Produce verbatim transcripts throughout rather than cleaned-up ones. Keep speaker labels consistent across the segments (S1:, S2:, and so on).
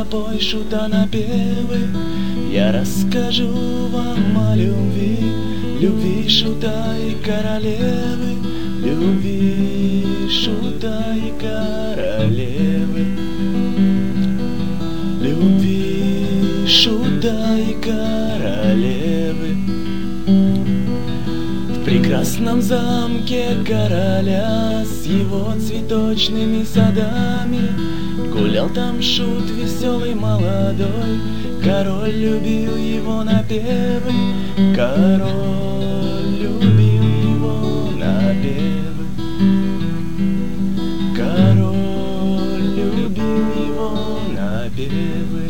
S1: пой, шута напевы. Я расскажу вам о любви, любви шута и королевы, любви шута и королевы, любви шута и королевы. В прекрасном замке короля с его цветочными садами гулял там шут веселый молодой. Король любил его напевы, король любил его напевы, король любил его напевы.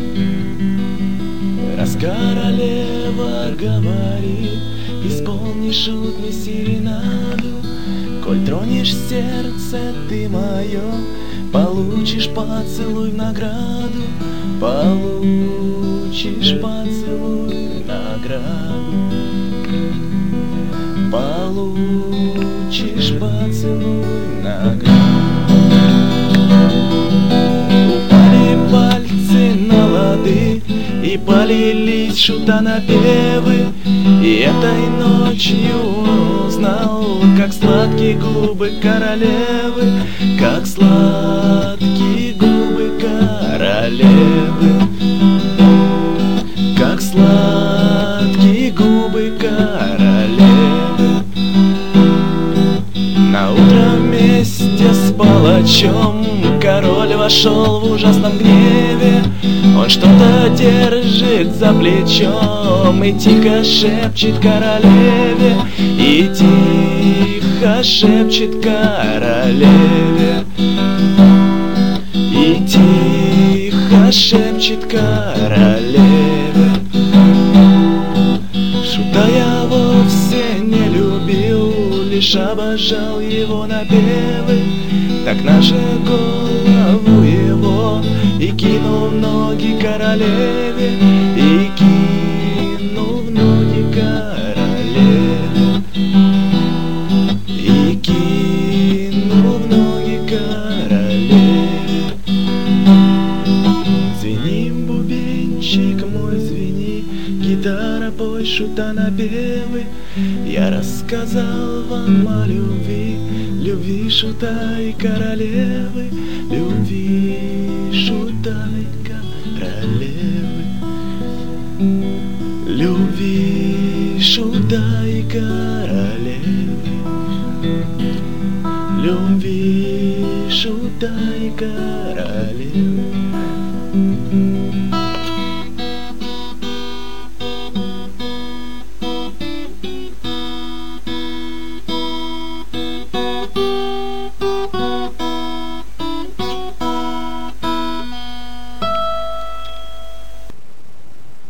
S1: Раз королева говорит: исполни, шут, мне серенаду, коль тронешь сердце ты мое, получишь поцелуй в награду, получишь поцелуй в награду, получишь поцелуй в награду. Упали пальцы на лады и полились шута напевы, и этой ночью он узнал, как сладкие губы королевы, как сладкие губы королевы, как сладкие губы королевы. Наутро вместе с палачом король вошел в ужасном гневе. Он что-то держит за плечом и тихо шепчет королеве, и тихо шепчет королеве, и тихо шепчет королеве. Шута я вовсе не любил, лишь обожал его напевы. Так на же голову его и кинул в ноги королеве, и кинул в ноги королеве, и кинул в ноги королеве. Звени, бубенчик мой, звени, гитара, пой, шута напевы. Я рассказал вам о любви, любви шута и королевы, любви шута и королевы, любви шута и королевы.